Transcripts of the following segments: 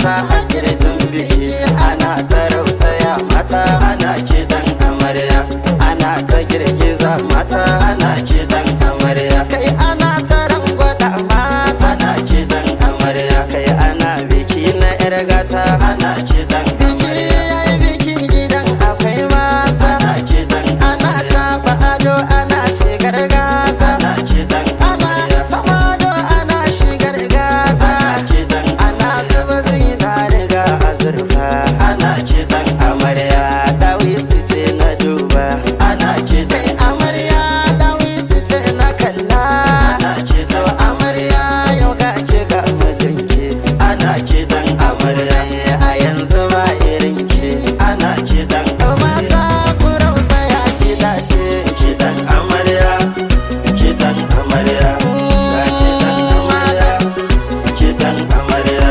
mata a kirjin biki, ana ta rausaya mata ana kiɗan amarya, ana ta girgiza mata ana kiɗan amarya, kai ana ta rangwada mata ana kiɗan amarya, kai ana biki na yar gata ana kiɗan amarya, biki gidan akwai mata ana kiɗan, ana taɓa ado ana shigar gata ana kiɗan, ana taɓa ado ana shigar gata ana kiɗan, ana zuba zinari ga azurfa ana kiɗan amarya, dawisu ce na duba ana kiɗan amarya, dawisu ce na kalla ana kiɗan amarya, yau ga ke ga mijinki ana kiɗan amarya, a yanzu ba irin ki ana kiɗan mata ku rausaya kiɗa ce kiɗan amarya, kiɗan amarya, ga kiɗan amarya, kiɗan amarya.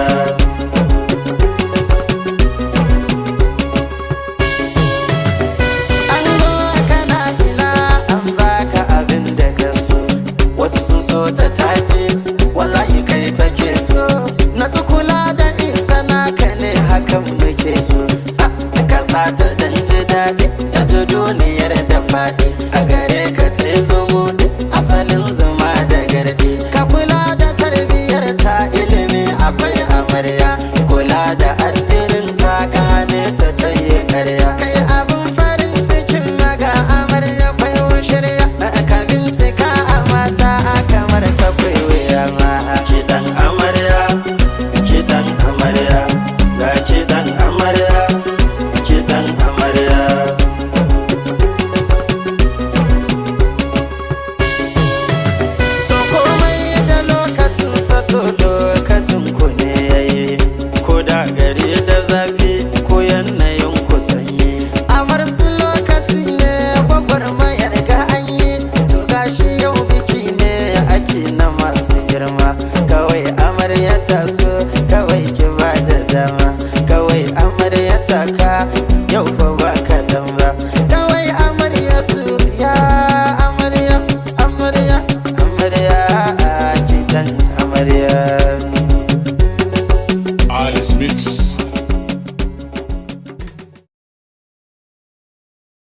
Ango kana ina an baka abin da ka so, wasu sun so ta tafi wallahi kai take so, na kula da ita naka ne hakan muke so, ka sa ta dan ji daɗi ta ji duniyar da faɗi, a gare ka ta yi zumuɗi asalin zuma da gardi, ka kula da tarbiyyar ta ilimi akwai amarya, kula da addinin ta ka hane ta ta yi ƙarya, kai abin farin cikin maga amarya kwai shirya, ka bincika a mata a kamar ta kwaiwaya ma kiɗan amarya, kiɗan amarya, ga kiɗan amarya, kiɗan amarya. To komai da lokacin sa, to lokacin ku ne yayi, ko da gari da zafi ko yanayin ku sanyi, amar su lokaci ne gwagwarmayar ga an yi, to gashi yau biki ne ake na masu girma, kawai amarya ta so kawai ki ba da dama, kawai amarya ta ka yau fa ba kaɗan ba, kawai amarya tu ya amarya, amarya, amarya, kiɗan amarya. Alice Mix.